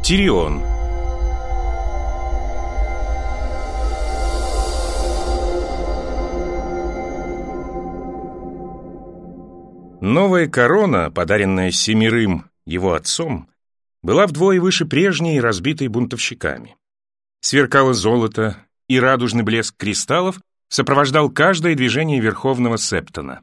Тирион. Новая корона, подаренная Семерым, его отцом, была вдвое выше прежней, разбитой бунтовщиками. Сверкало золото, и радужный блеск кристаллов сопровождал каждое движение Верховного Септона.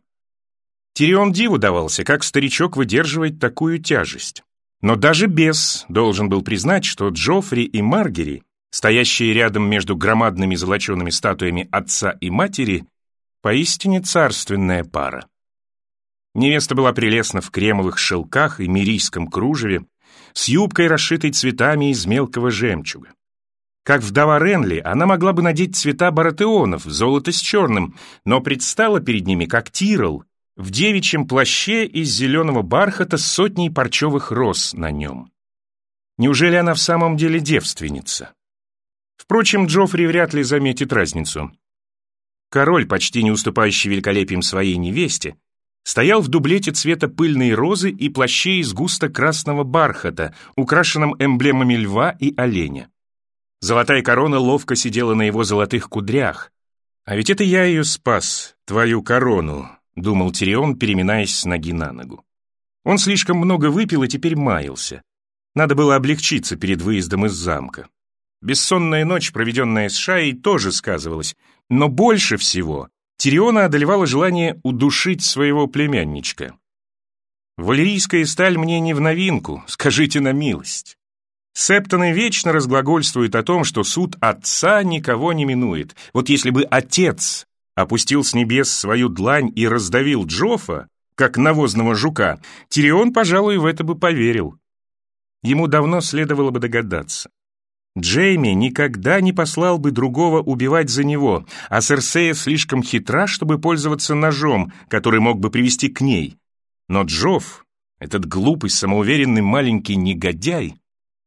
Тирион диву давался, как старичок выдерживает такую тяжесть. Но даже бес должен был признать, что Джоффри и Маргери, стоящие рядом между громадными золочеными статуями отца и матери, поистине царственная пара. Невеста была прелестна в кремовых шелках и мирийском кружеве, с юбкой, расшитой цветами из мелкого жемчуга. Как вдова Ренли, она могла бы надеть цвета баратеонов, золото с черным, но предстала перед ними как Тирл, в девичьем плаще из зеленого бархата с сотней парчевых роз на нем. Неужели она в самом деле девственница? Впрочем, Джоффри вряд ли заметит разницу. Король, почти не уступающий великолепием своей невесте, стоял в дублете цвета пыльной розы и плаще из густо-красного бархата, украшенном эмблемами льва и оленя. Золотая корона ловко сидела на его золотых кудрях. «А ведь это я ее спас, твою корону», — думал Тирион, переминаясь с ноги на ногу. Он слишком много выпил и теперь маялся. Надо было облегчиться перед выездом из замка. Бессонная ночь, проведенная с Шаей, тоже сказывалась, но больше всего Тириона одолевало желание удушить своего племянничка. «Валерийская сталь мне не в новинку, скажите на милость». Септоны вечно разглагольствуют о том, что суд отца никого не минует. Вот если бы отец опустил с небес свою длань и раздавил Джоффа, как навозного жука, Тирион, пожалуй, в это бы поверил. Ему давно следовало бы догадаться. Джейми никогда не послал бы другого убивать за него, а Серсея слишком хитра, чтобы пользоваться ножом, который мог бы привести к ней. Но Джофф, этот глупый, самоуверенный маленький негодяй...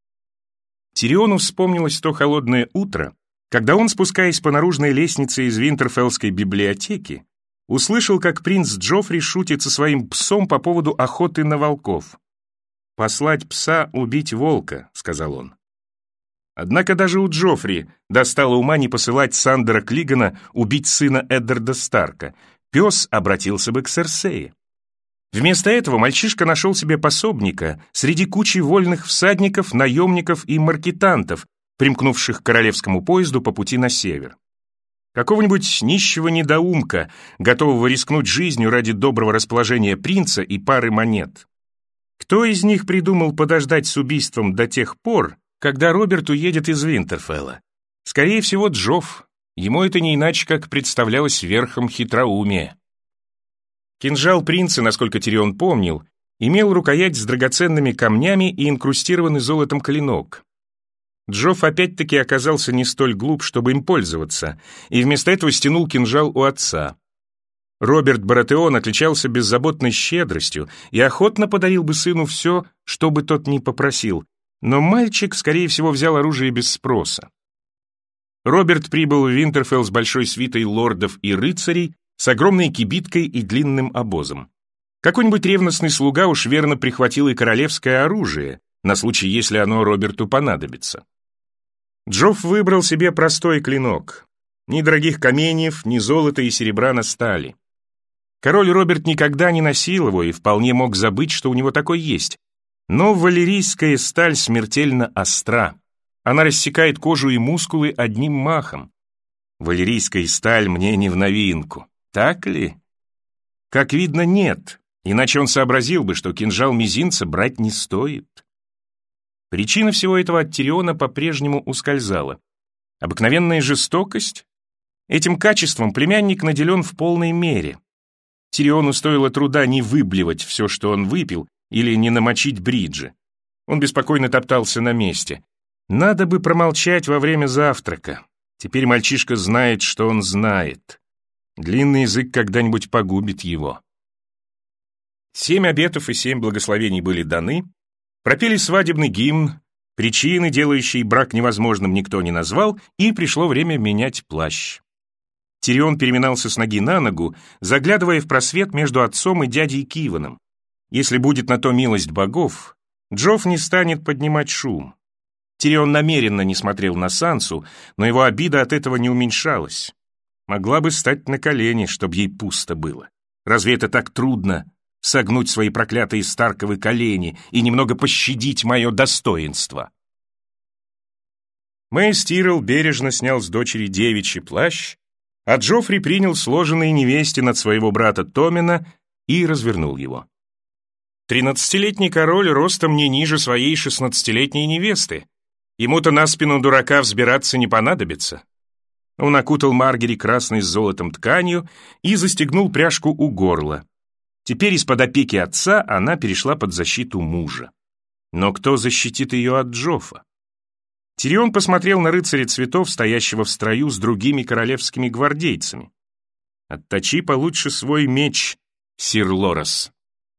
Тириону вспомнилось то холодное утро, когда он, спускаясь по наружной лестнице из Винтерфеллской библиотеки, услышал, как принц Джоффри шутит со своим псом по поводу охоты на волков. «Послать пса убить волка», — сказал он. Однако даже у Джоффри достало ума не посылать Сандера Клигана убить сына Эддарда Старка. Пес обратился бы к Серсее. Вместо этого мальчишка нашел себе пособника среди кучи вольных всадников, наемников и маркетантов, примкнувших к королевскому поезду по пути на север. Какого-нибудь нищего недоумка, готового рискнуть жизнью ради доброго расположения принца и пары монет. Кто из них придумал подождать с убийством до тех пор, когда Роберт уедет из Винтерфелла? Скорее всего, Джофф. Ему это не иначе, как представлялось верхом хитроумия. Кинжал принца, насколько Тирион помнил, имел рукоять с драгоценными камнями и инкрустированный золотом клинок. Джофф опять-таки оказался не столь глуп, чтобы им пользоваться, и вместо этого стянул кинжал у отца. Роберт Баратеон отличался беззаботной щедростью и охотно подарил бы сыну все, что бы тот ни попросил, но мальчик, скорее всего, взял оружие без спроса. Роберт прибыл в Винтерфелл с большой свитой лордов и рыцарей, с огромной кибиткой и длинным обозом. Какой-нибудь ревностный слуга уж верно прихватил и королевское оружие, на случай, если оно Роберту понадобится. Джофф выбрал себе простой клинок. Ни дорогих каменьев, ни золота и серебра на стали. Король Роберт никогда не носил его и вполне мог забыть, что у него такой есть. Но валерийская сталь смертельно остра. Она рассекает кожу и мускулы одним махом. Валерийская сталь мне не в новинку. Так ли? Как видно, нет, иначе он сообразил бы, что кинжал мизинца брать не стоит. Причина всего этого от Тириона по-прежнему ускользала. Обыкновенная жестокость? Этим качеством племянник наделен в полной мере. Тириону стоило труда не выблевать все, что он выпил, или не намочить бриджи. Он беспокойно топтался на месте. Надо бы промолчать во время завтрака. Теперь мальчишка знает, что он знает. Длинный язык когда-нибудь погубит его. 7 обетов и 7 благословений были даны, пропели свадебный гимн, причины, делающие брак невозможным, никто не назвал, и пришло время менять плащ. Тирион переминался с ноги на ногу, заглядывая в просвет между отцом и дядей Киваном. Если будет на то милость богов, Джофф не станет поднимать шум. Тирион намеренно не смотрел на Сансу, но его обида от этого не уменьшалась. Могла бы стать на колени, чтобы ей пусто было. Разве это так трудно — согнуть свои проклятые Старковы колени и немного пощадить мое достоинство? Мэйс Тирл бережно снял с дочери девичий плащ, а Джоффри принял сложенный невестин от своего брата Томина и развернул его. 13-летний король ростом не ниже своей 16-летней невесты. Ему-то на спину дурака взбираться не понадобится. Он окутал Маргери красной с золотом тканью и застегнул пряжку у горла. Теперь из-под опеки отца она перешла под защиту мужа. Но кто защитит ее от Джоффа? Тирион посмотрел на рыцаря цветов, стоящего в строю с другими королевскими гвардейцами. «Отточи получше свой меч, сир Лорас».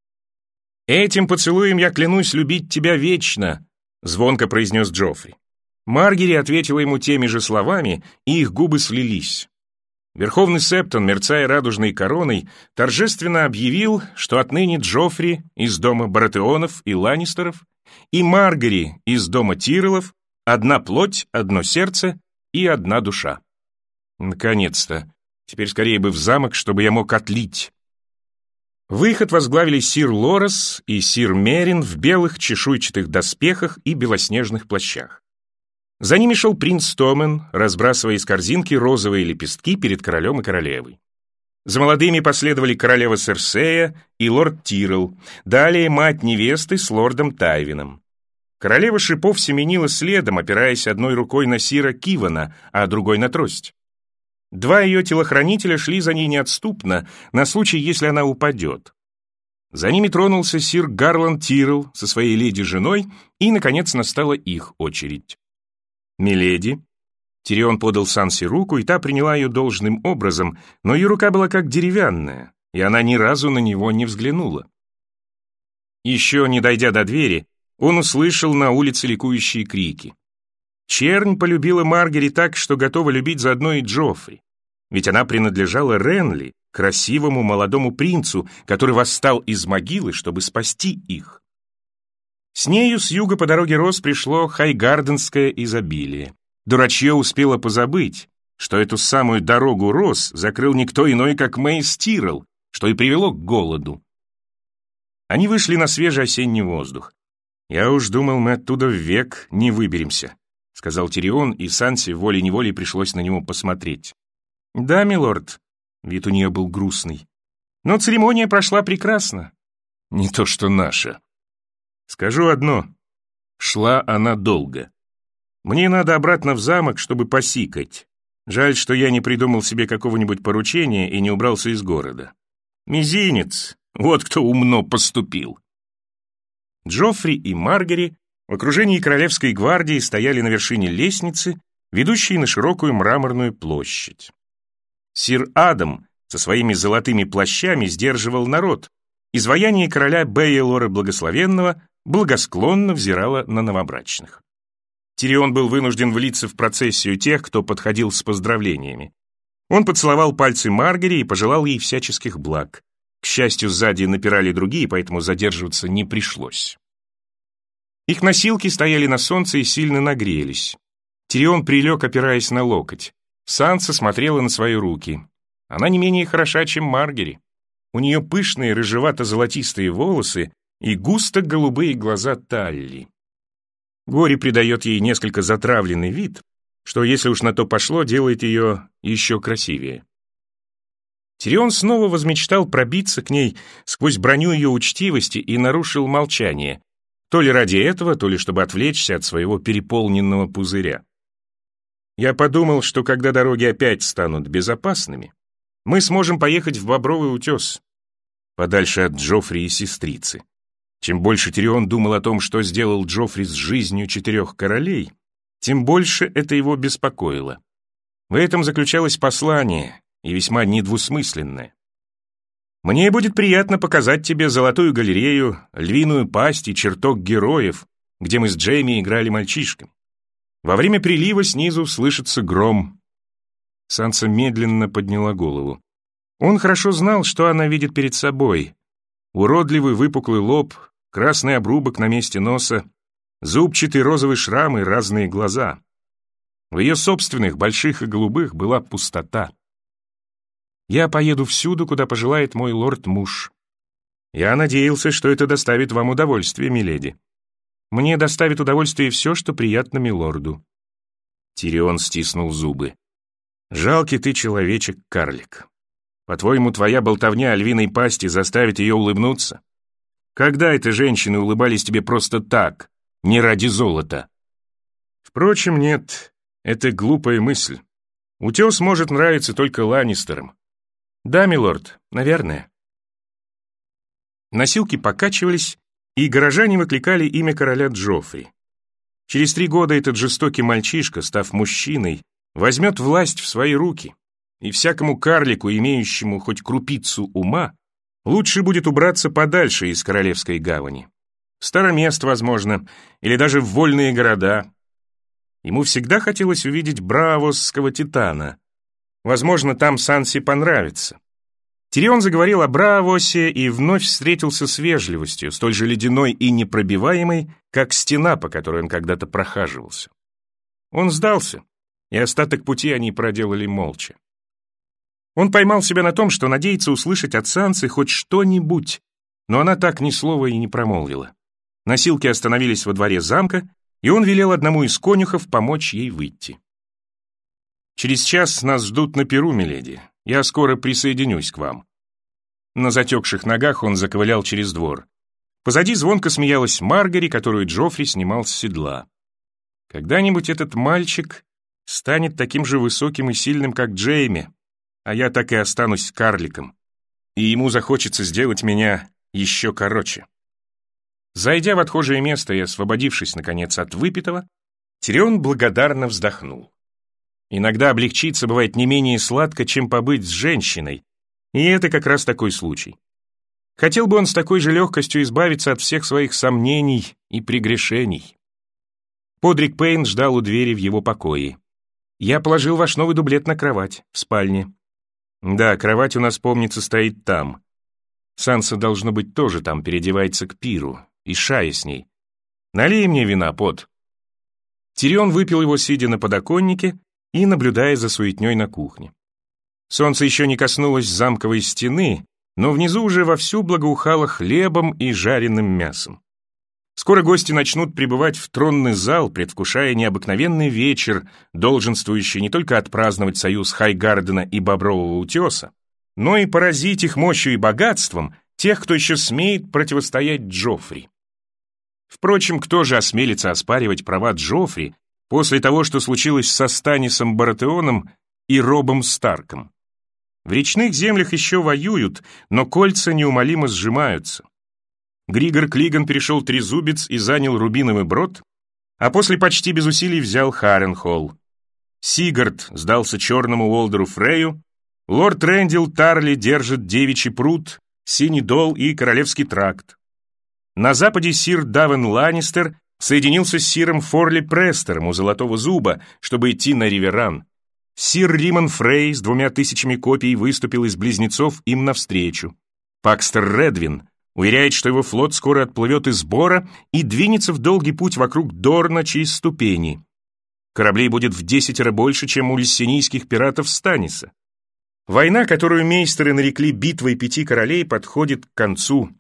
«Этим поцелуем я клянусь любить тебя вечно», — звонко произнес Джоффри. Маргери ответила ему теми же словами, и их губы слились. Верховный Септон, мерцая радужной короной, торжественно объявил, что отныне Джоффри из дома Баратеонов и Ланнистеров и Маргери из дома Тирелов одна плоть, одно сердце и одна душа. Наконец-то. Теперь скорее бы в замок, чтобы я мог отлить. Выход возглавили сир Лорас и сир Мерин в белых чешуйчатых доспехах и белоснежных плащах. За ними шел принц Томен, разбрасывая из корзинки розовые лепестки перед королем и королевой. За молодыми последовали королева Серсея и лорд Тирл, далее мать невесты с лордом Тайвином. Королева шипов семенила следом, опираясь одной рукой на сира Кивана, а другой на трость. Два ее телохранителя шли за ней неотступно, на случай, если она упадет. За ними тронулся сир Гарланд Тирл со своей леди-женой, и, наконец, настала их очередь. «Миледи». Тирион подал Сансе руку, и та приняла ее должным образом, но ее рука была как деревянная, и она ни разу на него не взглянула. Еще не дойдя до двери, он услышал на улице ликующие крики. Чернь полюбила Маргери так, что готова любить заодно и Джоффри, ведь она принадлежала Ренли, красивому молодому принцу, который восстал из могилы, чтобы спасти их. С нею с юга по дороге Рос пришло хайгарденское изобилие. Дурачье успело позабыть, что эту самую дорогу Рос закрыл никто иной, как Мэйс Тирл, что и привело к голоду. Они вышли на свежий осенний воздух. «Я уж думал, мы оттуда век не выберемся», — сказал Тирион, и Сансе волей-неволей пришлось на него посмотреть. «Да, милорд», — вид у нее был грустный, — «но церемония прошла прекрасно». «Не то что наша». «Скажу одно, шла она долго. Мне надо обратно в замок, чтобы посикать. Жаль, что я не придумал себе какого-нибудь поручения и не убрался из города. Мизинец, вот кто умно поступил». Джоффри и Маргери в окружении королевской гвардии стояли на вершине лестницы, ведущей на широкую мраморную площадь. Сир Адам со своими золотыми плащами сдерживал народ. Изваяние короля Бейлора Благословенного благосклонно взирало на новобрачных. Тирион был вынужден влиться в процессию тех, кто подходил с поздравлениями. Он поцеловал пальцы Маргери и пожелал ей всяческих благ. К счастью, сзади напирали другие, поэтому задерживаться не пришлось. Их носилки стояли на солнце и сильно нагрелись. Тирион прилег, опираясь на локоть. Санса смотрела на свои руки. Она не менее хороша, чем Маргери. У нее пышные рыжевато-золотистые волосы и густо-голубые глаза Талли. Горе придает ей несколько затравленный вид, что, если уж на то пошло, делает ее еще красивее. Тирион снова возмечтал пробиться к ней сквозь броню ее учтивости и нарушил молчание, то ли ради этого, то ли чтобы отвлечься от своего переполненного пузыря. Я подумал, что когда дороги опять станут безопасными, мы сможем поехать в Бобровый утес, подальше от Джоффри и сестрицы. Чем больше Тирион думал о том, что сделал Джоффри с жизнью 4 королей, тем больше это его беспокоило. В этом заключалось послание, и весьма недвусмысленное. «Мне будет приятно показать тебе золотую галерею, львиную пасть и чертог героев, где мы с Джейми играли мальчишками. Во время прилива снизу слышится гром». Санса медленно подняла голову. Он хорошо знал, что она видит перед собой. Уродливый выпуклый лоб, красный обрубок на месте носа. зубчатый розовый шрам и разные глаза. В ее собственных, больших и голубых, была пустота. «Я поеду всюду, куда пожелает мой лорд-муж. Я надеялся, что это доставит вам удовольствие, миледи. Мне доставит удовольствие все, что приятно милорду». Тирион стиснул зубы. «Жалкий ты человечек-карлик. По-твоему, твоя болтовня о львиной пасти заставит ее улыбнуться? Когда это женщины улыбались тебе просто так, не ради золота?» Впрочем, нет, это глупая мысль. Утес может нравиться только Ланнистерам. Да, милорд, наверное. Носилки покачивались, и горожане выкликали имя короля Джоффри. Через 3 года этот жестокий мальчишка, став мужчиной, возьмет власть в свои руки, и всякому карлику, имеющему хоть крупицу ума, лучше будет убраться подальше из Королевской гавани. В Старомест, возможно, или даже в вольные города. Ему всегда хотелось увидеть браавосского титана. Возможно, там Сансе понравится. Тирион заговорил о Браавосе и вновь встретился с вежливостью, столь же ледяной и непробиваемой, как стена, по которой он когда-то прохаживался. Он сдался, и остаток пути они проделали молча. Он поймал себя на том, что надеется услышать от Сансы хоть что-нибудь, но она так ни слова и не промолвила. Носилки остановились во дворе замка, и он велел одному из конюхов помочь ей выйти. «Через час нас ждут на пиру, миледи. Я скоро присоединюсь к вам». На затекших ногах он заковылял через двор. Позади звонко смеялась Маргари, которую Джоффри снимал с седла. «Когда-нибудь этот мальчик станет таким же высоким и сильным, как Джейми, а я так и останусь карликом, и ему захочется сделать меня еще короче». Зайдя в отхожее место и освободившись, наконец, от выпитого, Тирион благодарно вздохнул. Иногда облегчиться бывает не менее сладко, чем побыть с женщиной, и это как раз такой случай. Хотел бы он с такой же легкостью избавиться от всех своих сомнений и прегрешений. Подрик Пейн ждал у двери в его покое. «Я положил ваш новый дублет на кровать, в спальне». «Да, кровать у нас, помнится, стоит там. Санса, должно быть, тоже там, переодевается к пиру, и Шая с ней. Налей мне вина, Под». Тирион выпил его, сидя на подоконнике и наблюдая за суетней на кухне. Солнце еще не коснулось замковой стены, но внизу уже вовсю благоухало хлебом и жареным мясом. Скоро гости начнут прибывать в тронный зал, предвкушая необыкновенный вечер, долженствующий не только отпраздновать союз Хайгардена и Бобрового утеса, но и поразить их мощью и богатством тех, кто еще смеет противостоять Джоффри. Впрочем, кто же осмелится оспаривать права Джоффри после того, что случилось со Станнисом Баратеоном и Робом Старком? В речных землях еще воюют, но кольца неумолимо сжимаются. Григор Клиган перешел Трезубец и занял Рубиновый Брод, а после почти без усилий взял Харенхолл. Сигард сдался черному Уолдеру Фрею, лорд Рэндил Тарли держит Девичий пруд, Синий Дол и Королевский тракт. На западе сир Давен Ланнистер соединился с сиром Форли Престером у Золотого Зуба, чтобы идти на Риверан. Сир Риман Фрей с 2000 копий выступил из близнецов им навстречу. Пакстер Редвин уверяет, что его флот скоро отплывет из Бора и двинется в долгий путь вокруг Дорна через ступени. Кораблей будет в 10 больше, чем у лиссенийских пиратов Станниса. Война, которую мейстеры нарекли битвой 5 королей, подходит к концу.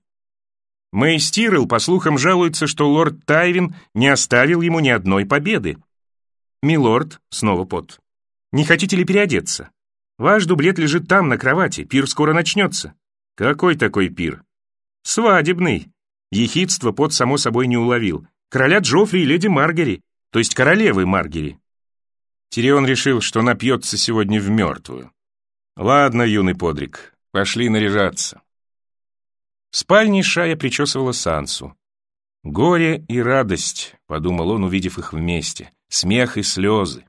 Мэйс Тирелл, по слухам, жалуется, что лорд Тайвин не оставил ему ни одной победы. «Милорд», — снова Под, — «не хотите ли переодеться? Ваш дублет лежит там, на кровати, пир скоро начнется». «Какой такой пир?» «Свадебный». Ехидство Под само собой не уловил. «Короля Джоффри и леди Маргари, то есть королевы Маргари». Тирион решил, что напьется сегодня в мертвую. «Ладно, юный Подрик, пошли наряжаться». В спальне Шая причесывала Сансу. «Горе и радость», — подумал он, увидев их вместе, смех и слезы.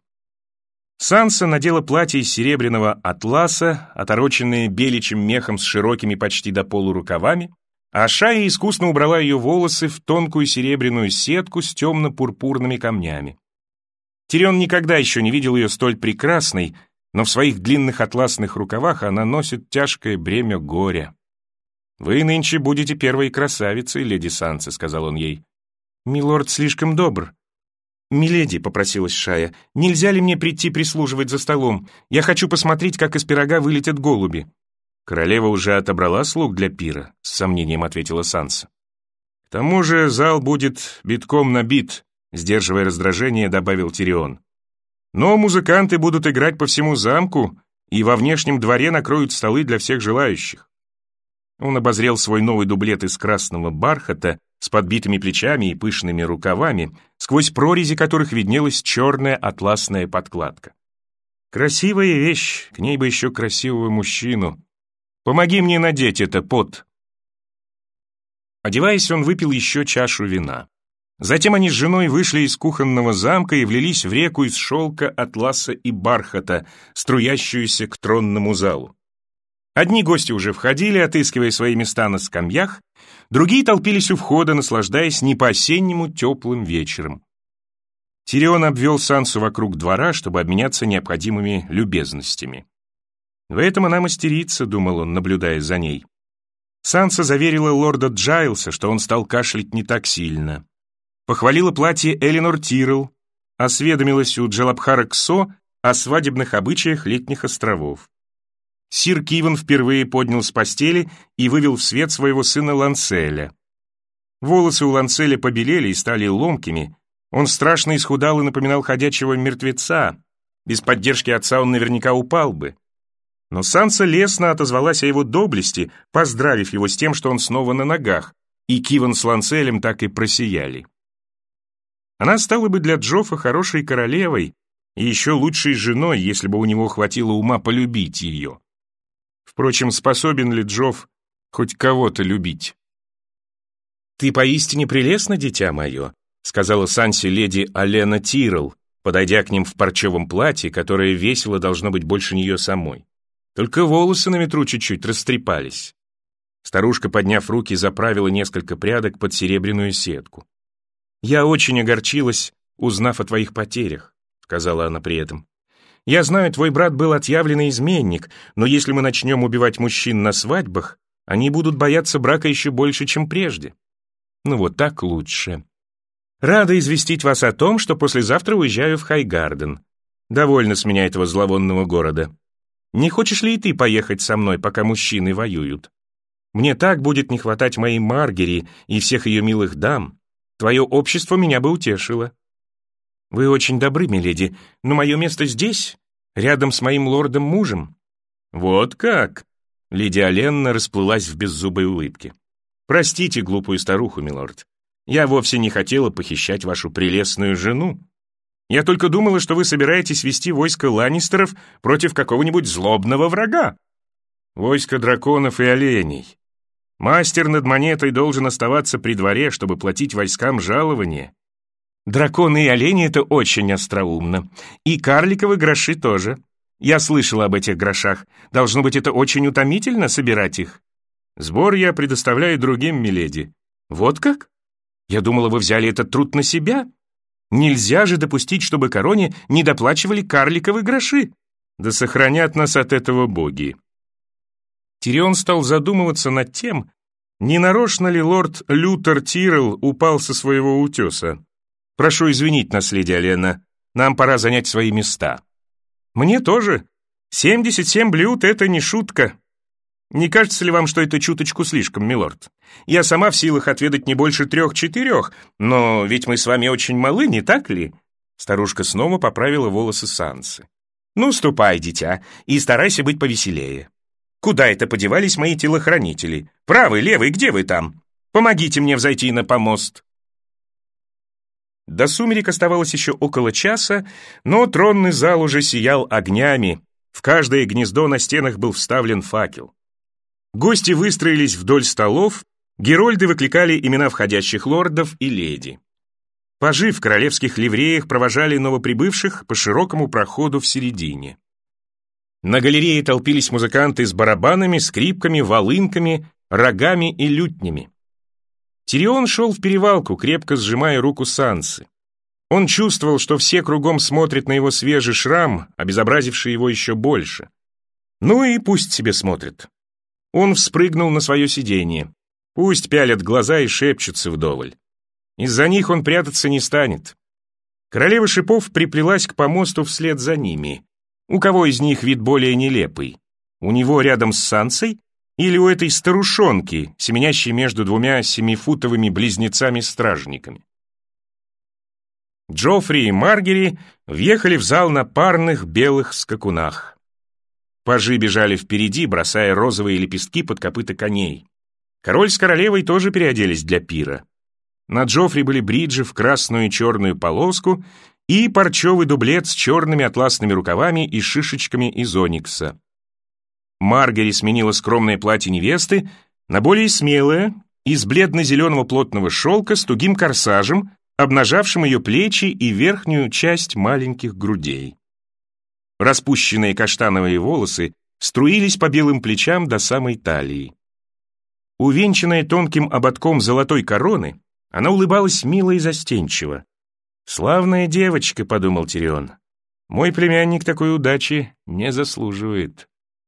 Санса надела платье из серебряного атласа, отороченное беличьим мехом с широкими почти до полу рукавами, а Шая искусно убрала ее волосы в тонкую серебряную сетку с темно-пурпурными камнями. Тирион никогда еще не видел ее столь прекрасной, но в своих длинных атласных рукавах она носит тяжкое бремя горя. «Вы нынче будете первой красавицей, леди Санса», — сказал он ей. «Милорд слишком добр». «Миледи», — попросилась Шая, — «нельзя ли мне прийти прислуживать за столом? Я хочу посмотреть, как из пирога вылетят голуби». «Королева уже отобрала слуг для пира», — с сомнением ответила Санса. «К тому же зал будет битком набит», — сдерживая раздражение, добавил Тирион. «Но музыканты будут играть по всему замку, и во внешнем дворе накроют столы для всех желающих». Он обозрел свой новый дублет из красного бархата с подбитыми плечами и пышными рукавами, сквозь прорези которых виднелась черная атласная подкладка. «Красивая вещь, к ней бы еще красивого мужчину. Помоги мне надеть это, Пот». Одеваясь, он выпил еще чашу вина. Затем они с женой вышли из кухонного замка и влились в реку из шелка, атласа и бархата, струящуюся к тронному залу. Одни гости уже входили, отыскивая свои места на скамьях, другие толпились у входа, наслаждаясь не по-осеннему теплым вечером. Тирион обвел Сансу вокруг двора, чтобы обменяться необходимыми любезностями. «В этом она мастерица», — думал он, наблюдая за ней. Санса заверила лорда Джайлса, что он стал кашлять не так сильно. Похвалила платье Элинор Тирл, осведомилась у Джалабхара Ксо о свадебных обычаях летних островов. Сир Киван впервые поднял с постели и вывел в свет своего сына Ланселя. Волосы у Ланселя побелели и стали ломкими. Он страшно исхудал и напоминал ходячего мертвеца. Без поддержки отца он наверняка упал бы. Но Санса лестно отозвалась о его доблести, поздравив его с тем, что он снова на ногах, и Киван с Ланселем так и просияли. Она стала бы для Джоффа хорошей королевой и еще лучшей женой, если бы у него хватило ума полюбить ее. Впрочем, способен ли Джофф хоть кого-то любить? «Ты поистине прелестна, дитя мое», — сказала Сансе леди Алена Тирл, подойдя к ним в парчевом платье, которое весело должно быть больше нее самой. Только волосы на ветру чуть-чуть растрепались. Старушка, подняв руки, заправила несколько прядок под серебряную сетку. «Я очень огорчилась, узнав о твоих потерях», — сказала она при этом. «Я знаю, твой брат был отъявленный изменник, но если мы начнем убивать мужчин на свадьбах, они будут бояться брака еще больше, чем прежде. Ну вот так лучше. Рада известить вас о том, что послезавтра уезжаю в Хайгарден. Довольно с меня этого зловонного города. Не хочешь ли и ты поехать со мной, пока мужчины воюют? Мне так будет не хватать моей Маргери и всех ее милых дам. Твое общество меня бы утешило». «Вы очень добры, миледи, но мое место здесь, рядом с моим лордом-мужем». «Вот как?» — леди Оленна расплылась в беззубой улыбке. «Простите глупую старуху, милорд. Я вовсе не хотела похищать вашу прелестную жену. Я только думала, что вы собираетесь вести войско Ланнистеров против какого-нибудь злобного врага. Войско драконов и оленей. Мастер над монетой должен оставаться при дворе, чтобы платить войскам жалование. Драконы и олени — это очень остроумно. И карликовые гроши тоже. Я слышала об этих грошах. Должно быть, это очень утомительно собирать их. Сбор я предоставляю другим, миледи». «Вот как? Я думала, вы взяли этот труд на себя. Нельзя же допустить, чтобы короне не доплачивали карликовые гроши. Да сохранят нас от этого боги». Тирион стал задумываться над тем, не нарочно ли лорд Лютер Тирл упал со своего утеса. «Прошу извинить нас, леди Алена, нам пора занять свои места». «Мне тоже. 77 блюд — это не шутка. Не кажется ли вам, что это чуточку слишком, милорд? Я сама в силах отведать не больше 3-4, но ведь мы с вами очень малы, не так ли?» Старушка снова поправила волосы Сансы. «Ну, ступай, дитя, и старайся быть повеселее. Куда это подевались мои телохранители? Правый, левый, где вы там? Помогите мне взойти на помост». До сумерек оставалось еще около часа, но тронный зал уже сиял огнями. В каждое гнездо на стенах был вставлен факел. Гости выстроились вдоль столов, герольды выкликали имена входящих лордов и леди. Пажи в королевских ливреях провожали новоприбывших по широкому проходу в середине. На галерее толпились музыканты с барабанами, скрипками, волынками, рогами и лютнями. Тирион шел в перевалку, крепко сжимая руку Сансы. Он чувствовал, что все кругом смотрят на его свежий шрам, обезобразивший его еще больше. Ну и пусть себе смотрят. Он вспрыгнул на свое сиденье. Пусть пялят глаза и шепчутся вдоволь. Из-за них он прятаться не станет. Королева шипов приплелась к помосту вслед за ними. У кого из них вид более нелепый? У него рядом с Сансой или у этой старушонки, семенящей между двумя семифутовыми близнецами-стражниками? Джоффри и Маргери въехали в зал на парных белых скакунах. Пажи бежали впереди, бросая розовые лепестки под копыта коней. Король с королевой тоже переоделись для пира. На Джоффри были бриджи в красную и черную полоску и парчевый дублет с черными атласными рукавами и шишечками из оникса. Маргери сменила скромное платье невесты на более смелое, из бледно-зеленого плотного шелка с тугим корсажем, обнажавшим ее плечи и верхнюю часть маленьких грудей. Распущенные каштановые волосы струились по белым плечам до самой талии. Увенчанная тонким ободком золотой короны, она улыбалась мило и застенчиво. «Славная девочка», — подумал Тирион. «Мой племянник такой удачи не заслуживает».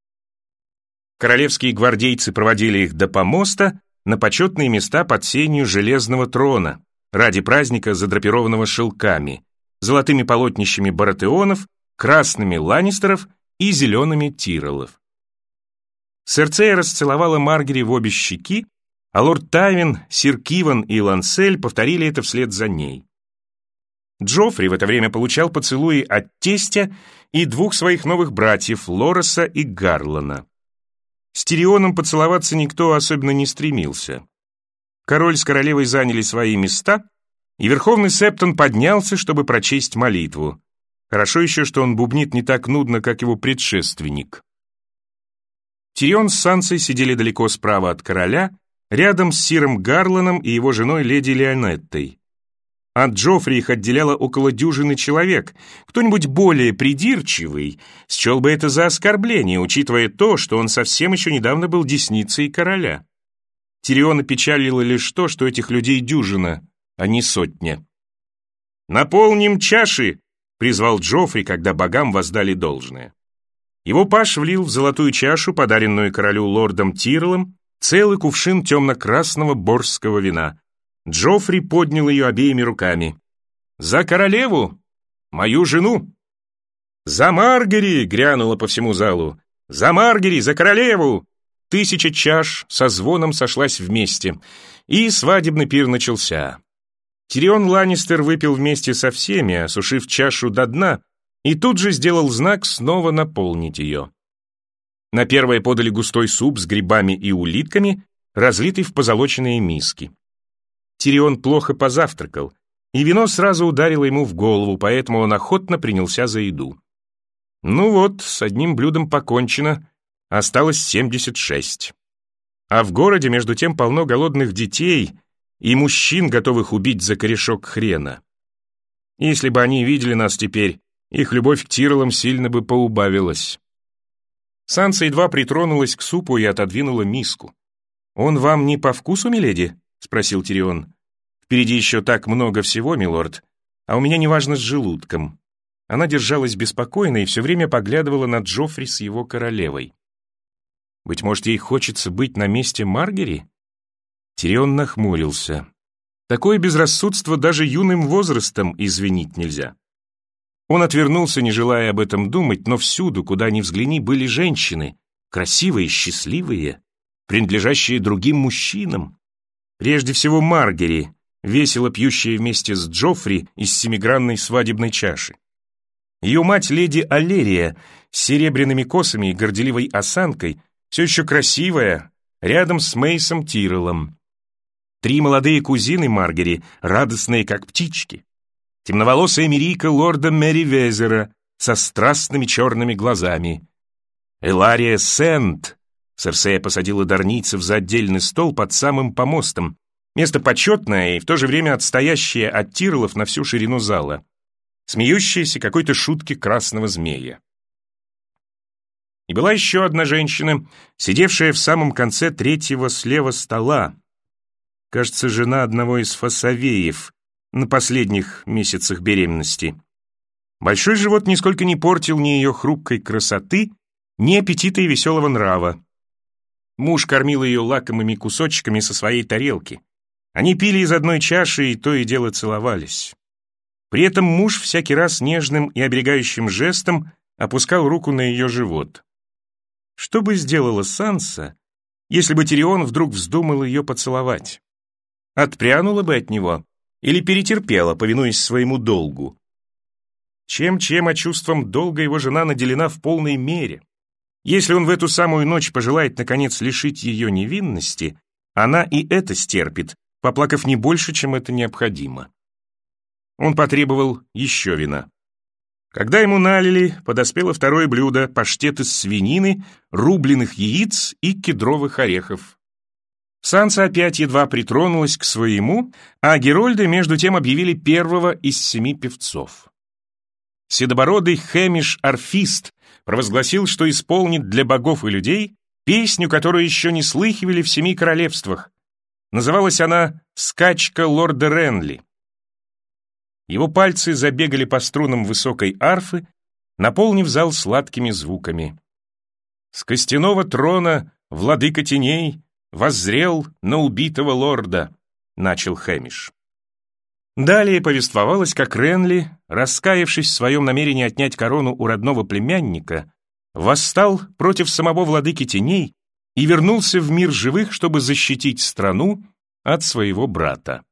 Королевские гвардейцы проводили их до помоста на почетные места под сенью железного трона ради праздника, задрапированного шелками, золотыми полотнищами баратеонов, красными ланнистеров и зелеными тиролов. Серцея расцеловала Маргери в обе щеки, а лорд Тайвин, сир Киван и Лансель повторили это вслед за ней. Джоффри в это время получал поцелуи от тестя и двух своих новых братьев, Лореса и Гарлана. С Тирионом поцеловаться никто особенно не стремился. Король с королевой заняли свои места, и верховный септон поднялся, чтобы прочесть молитву. Хорошо еще, что он бубнит не так нудно, как его предшественник. Тирион с Сансой сидели далеко справа от короля, рядом с сиром Гарланом и его женой леди Леонеттой. От Джоффри их отделяло около дюжины человек. Кто-нибудь более придирчивый счел бы это за оскорбление, учитывая то, что он совсем еще недавно был десницей короля. Тириона печалило лишь то, что этих людей дюжина, а не сотня. «Наполним чаши!» — призвал Джоффри, когда богам воздали должное. Его паж влил в золотую чашу, подаренную королю лордом Тиролом, целый кувшин темно-красного борского вина. Джоффри поднял ее обеими руками. «За королеву! Мою жену!» «За Маргери!» — грянуло по всему залу. «За Маргери! За королеву!» 1000 чаш со звоном сошлась вместе, и свадебный пир начался. Тирион Ланнистер выпил вместе со всеми, осушив чашу до дна, и тут же сделал знак снова наполнить ее. На первое подали густой суп с грибами и улитками, разлитый в позолоченные миски. Тирион плохо позавтракал, и вино сразу ударило ему в голову, поэтому он охотно принялся за еду. Ну вот, с одним блюдом покончено, осталось 76. А в городе, между тем, полно голодных детей и мужчин, готовых убить за корешок хрена. Если бы они видели нас теперь, их любовь к Тиролам сильно бы поубавилась. Санса едва притронулась к супу и отодвинула миску. «Он вам не по вкусу, миледи?» — спросил Тирион. «Впереди еще так много всего, милорд, а у меня неважно с желудком». Она держалась беспокойно и все время поглядывала на Джоффри с его королевой. «Быть может, ей хочется быть на месте Маргери?» Тирион нахмурился. Такое безрассудство даже юным возрастом извинить нельзя. Он отвернулся, не желая об этом думать, но всюду, куда ни взгляни, были женщины, красивые, счастливые, принадлежащие другим мужчинам. Прежде всего Маргери, весело пьющая вместе с Джоффри из семигранной свадебной чаши. Ее мать, леди Алерия, с серебряными косами и горделивой осанкой, все еще красивая, рядом с Мейсом Тиролом. 3 молодые кузины Маргери, радостные как птички. Темноволосая Мерика лорда Мерривезера со страстными черными глазами. Элария Сент. Серсея посадила дарнийцев за отдельный стол под самым помостом. Место почетное и в то же время отстоящее от Тиролов на всю ширину зала. Смеющаяся какой-то шутки красного змея. И была еще одна женщина, сидевшая в самом конце третьего слева стола. Кажется, жена одного из фасавеев на последних месяцах беременности. Большой живот нисколько не портил ни ее хрупкой красоты, ни аппетита и веселого нрава. Муж кормил ее лакомыми кусочками со своей тарелки. Они пили из одной чаши и то и дело целовались. При этом муж всякий раз нежным и оберегающим жестом опускал руку на ее живот. Что бы сделала Санса, если бы Тирион вдруг вздумал ее поцеловать? Отпрянула бы от него или перетерпела, повинуясь своему долгу? Чем-чем, а чувством долга его жена наделена в полной мере. Если он в эту самую ночь пожелает, наконец, лишить ее невинности, она и это стерпит, поплакав не больше, чем это необходимо. Он потребовал еще вина. Когда ему налили, подоспело второе блюдо — паштет из свинины, рубленых яиц и кедровых орехов. Санса опять едва притронулась к своему, а Герольды между тем объявили первого из 7 певцов. Седобородый Хэмиш-арфист провозгласил, что исполнит для богов и людей песню, которую еще не слыхивали в 7 королевствах. Называлась она «Скачка лорда Ренли». Его пальцы забегали по струнам высокой арфы, наполнив зал сладкими звуками. С костяного трона владыка теней воззрел на убитого лорда, начал Хэмиш. Далее повествовалось, как Ренли, раскаявшись в своем намерении отнять корону у родного племянника, восстал против самого владыки теней и вернулся в мир живых, чтобы защитить страну от своего брата.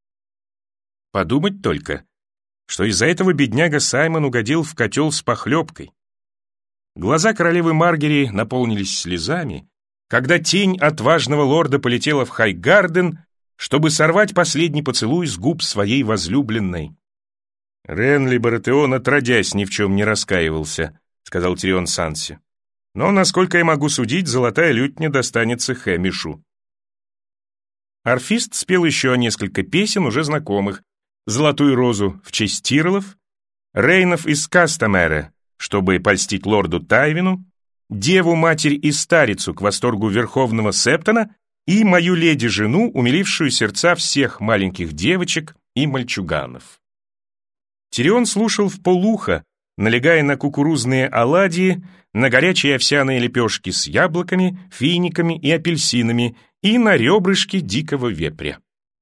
Подумать только, что из-за этого бедняга Саймон угодил в котел с похлебкой. Глаза королевы Маргери наполнились слезами, когда тень отважного лорда полетела в Хайгарден, чтобы сорвать последний поцелуй с губ своей возлюбленной. «Ренли Баратеон, отродясь, ни в чем не раскаивался», — сказал Тирион Сансе. «Но, насколько я могу судить, золотая лютня достанется Хэмишу». Арфист спел еще несколько песен, уже знакомых: «Золотую розу» в честь Тиролов, «Рейнов из Кастамера», чтобы польстить лорду Тайвину, «Деву-матерь и старицу» к восторгу верховного Септона и «Мою леди-жену», умилившую сердца всех маленьких девочек и мальчуганов. Тирион слушал вполуха, налегая на кукурузные оладьи, на горячие овсяные лепешки с яблоками, финиками и апельсинами и на ребрышки дикого вепря.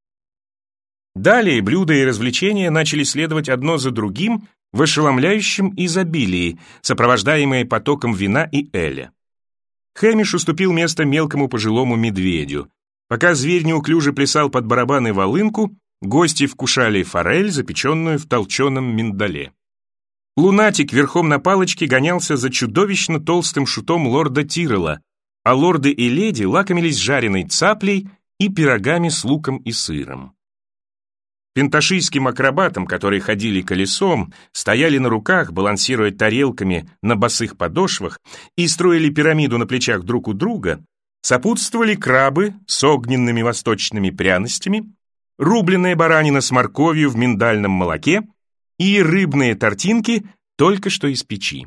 Далее блюда и развлечения начали следовать одно за другим в ошеломляющем изобилии, сопровождаемые потоком вина и эля. Хэмиш уступил место мелкому пожилому медведю. Пока зверь неуклюже плясал под барабан и волынку, гости вкушали форель, запеченную в толченом миндале. Лунатик верхом на палочке гонялся за чудовищно толстым шутом лорда Тирола, а лорды и леди лакомились жареной цаплей и пирогами с луком и сыром. Пенташийским акробатам, которые ходили колесом, стояли на руках, балансируя тарелками на босых подошвах и строили пирамиду на плечах друг у друга, сопутствовали крабы с огненными восточными пряностями, рубленная баранина с морковью в миндальном молоке и рыбные тортинки только что из печи.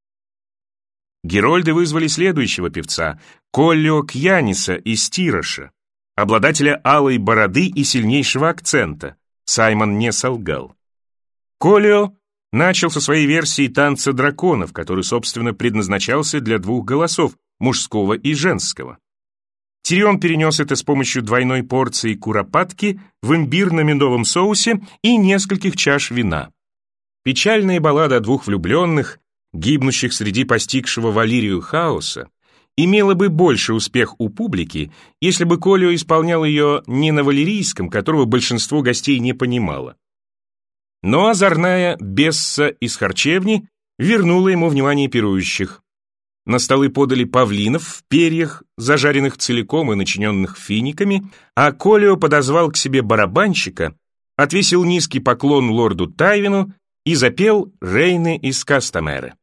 Герольды вызвали следующего певца, Коллио Кьяниса из Тироша, обладателя алой бороды и сильнейшего акцента. Саймон не солгал. Коллио начал со своей версии танца драконов, который, собственно, предназначался для 2 голосов, мужского и женского. Тирион перенес это с помощью двойной порции куропатки в имбирно-медовом соусе и нескольких чаш вина. Печальная баллада о 2 влюбленных, гибнущих среди постигшего Валирию хаоса, имела бы больше успех у публики, если бы Коллио исполнял ее не на валирийском, которого большинство гостей не понимало. Но озорная Бесса из харчевни вернула ему внимание пирующих. На столы подали павлинов в перьях, зажаренных целиком и начиненных финиками, а Коллио подозвал к себе барабанщика, отвесил низкий поклон лорду Тайвину и запел «Рейны из Кастамера».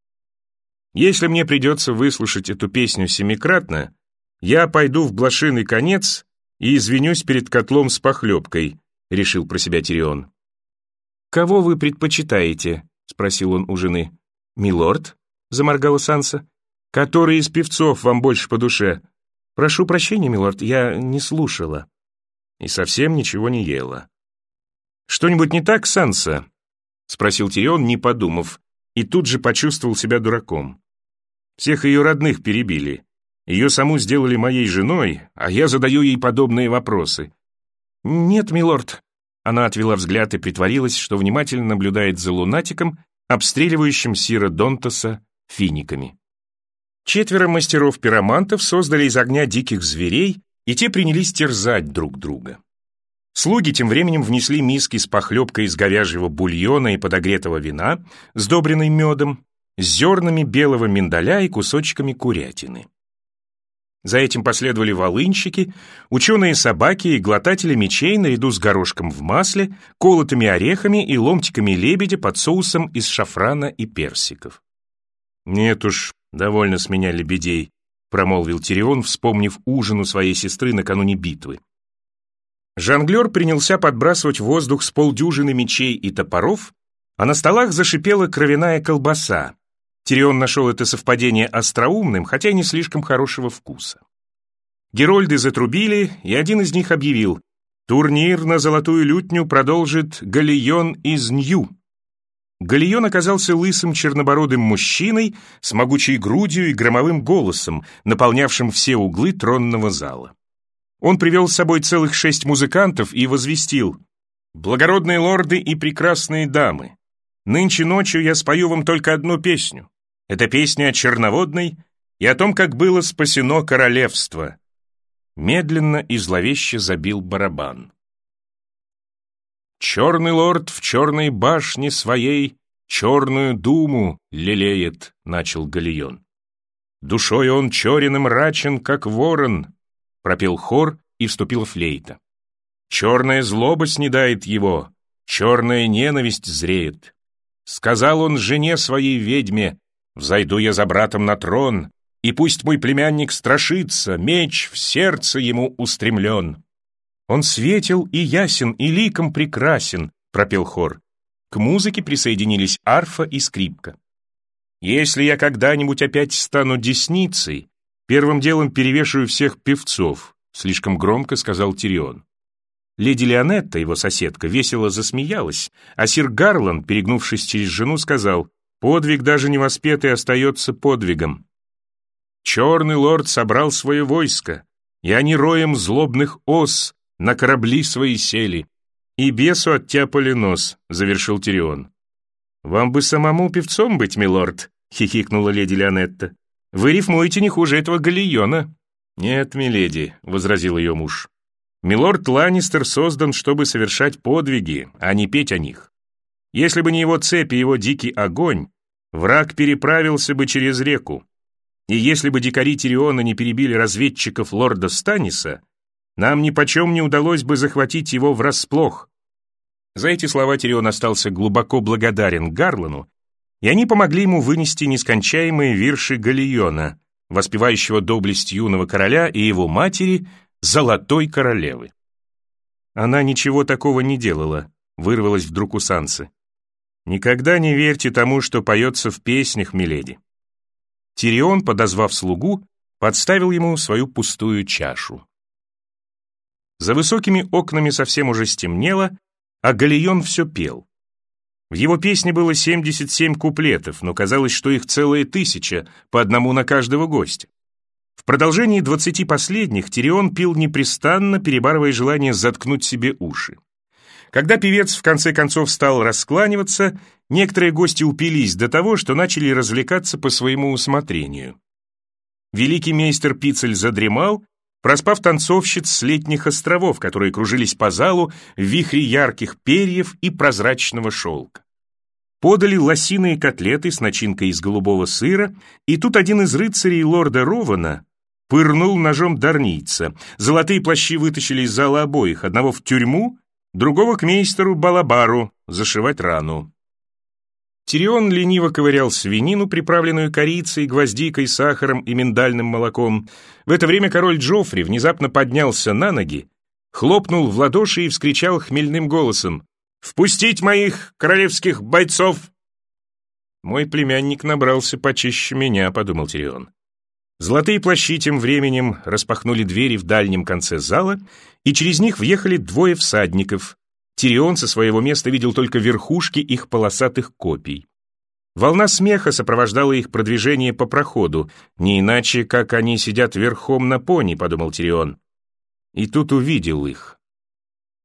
Если мне придется выслушать эту песню 7-кратно, я пойду в блошиный конец и извинюсь перед котлом с похлебкой, решил про себя Тирион. «Кого вы предпочитаете?» — спросил он у жены. «Милорд?» — заморгала Санса. «Который из певцов вам больше по душе?» «Прошу прощения, милорд, я не слушала». И совсем ничего не ела. «Что-нибудь не так, Санса?» — спросил Тирион, не подумав, и тут же почувствовал себя дураком. Всех ее родных перебили. Ее саму сделали моей женой, а я задаю ей подобные вопросы. «Нет, милорд». Она отвела взгляд и притворилась, что внимательно наблюдает за лунатиком, обстреливающим сира Донтаса финиками. 4 мастеров-пиромантов создали из огня диких зверей, и те принялись терзать друг друга. Слуги тем временем внесли миски с похлебкой из говяжьего бульона и подогретого вина, сдобренной медом, с зернами белого миндаля и кусочками курятины. За этим последовали волынщики, ученые-собаки и глотатели мечей наряду с горошком в масле, колотыми орехами и ломтиками лебедя под соусом из шафрана и персиков. «Нет уж, довольно с меня лебедей», — промолвил Тирион, вспомнив ужин у своей сестры накануне битвы. Жонглер принялся подбрасывать в воздух с полдюжины мечей и топоров, а на столах зашипела кровяная колбаса. Тирион нашел это совпадение остроумным, хотя и не слишком хорошего вкуса. Герольды затрубили, и один из них объявил: «Турнир на золотую лютню продолжит Галион из Нью». Галион оказался лысым чернобородым мужчиной с могучей грудью и громовым голосом, наполнявшим все углы тронного зала. Он привел с собой целых 6 музыкантов и возвестил: «Благородные лорды и прекрасные дамы, нынче ночью я спою вам только одну песню. Это песня о Черноводной и о том, как было спасено королевство». Медленно и зловеще забил барабан. «Черный лорд в черной башне своей черную думу лелеет», — начал Галион. «Душой он черен и мрачен, как ворон», — пропел хор, и вступила флейта. «Черная злоба снедает его, черная ненависть зреет. Сказал он жене своей ведьме: взойду я за братом на трон, и пусть мой племянник страшится, меч в сердце ему устремлен». «Он светел и ясен, и ликом прекрасен», — пропел хор. К музыке присоединились арфа и скрипка. «Если я когда-нибудь опять стану десницей, первым делом перевешаю всех певцов», — слишком громко сказал Тирион. Леди Леонетта, его соседка, весело засмеялась, а сир Гарлан, перегнувшись через жену, сказал: «Подвиг даже невоспетый остается подвигом». «Черный лорд собрал свое войско, и они роем злобных ос на корабли свои сели, и бесу оттяпали нос», — завершил Тирион. «Вам бы самому певцом быть, милорд», — хихикнула леди Леонетта. «Вы рифмуете не хуже этого Галиона». «Нет, миледи», — возразил ее муж. «Милорд Ланнистер создан, чтобы совершать подвиги, а не петь о них. Если бы не его цепь и его дикий огонь, враг переправился бы через реку. И если бы дикари Тириона не перебили разведчиков лорда Станниса, нам нипочем не удалось бы захватить его врасплох». За эти слова Тирион остался глубоко благодарен Гарлану, и они помогли ему вынести нескончаемые вирши Галиона, воспевающего доблесть юного короля и его матери, Золотой королевы. «Она ничего такого не делала», — вырвалась вдруг у Сансы. «Никогда не верьте тому, что поется в песнях, миледи». Тирион, подозвав слугу, подставил ему свою пустую чашу. За высокими окнами совсем уже стемнело, а Галион все пел. В его песне было 77 куплетов, но казалось, что их целая 1000, по одному на каждого гостя. В продолжении 20 последних Тирион пил непрестанно, перебарывая желание заткнуть себе уши. Когда певец в конце концов стал раскланиваться, некоторые гости упились до того, что начали развлекаться по своему усмотрению. Великий мейстер Пицель задремал, проспав танцовщиц с летних островов, которые кружились по залу в вихре ярких перьев и прозрачного шелка. Подали лосиные котлеты с начинкой из голубого сыра, и тут один из рыцарей лорда Рована пырнул ножом дарнийца. Золотые плащи вытащили из зала обоих, одного в тюрьму, другого к мейстеру Балабару зашивать рану. Тирион лениво ковырял свинину, приправленную корицей, гвоздикой, сахаром и миндальным молоком. В это время король Джоффри внезапно поднялся на ноги, хлопнул в ладоши и вскричал хмельным голосом: «Впустить моих королевских бойцов!» «Мой племянник набрался почище меня», — подумал Тирион. Золотые плащи тем временем распахнули двери в дальнем конце зала, и через них въехали 2 всадников. Тирион со своего места видел только верхушки их полосатых копий. Волна смеха сопровождала их продвижение по проходу, не иначе, как они сидят верхом на пони, подумал Тирион. И тут увидел их.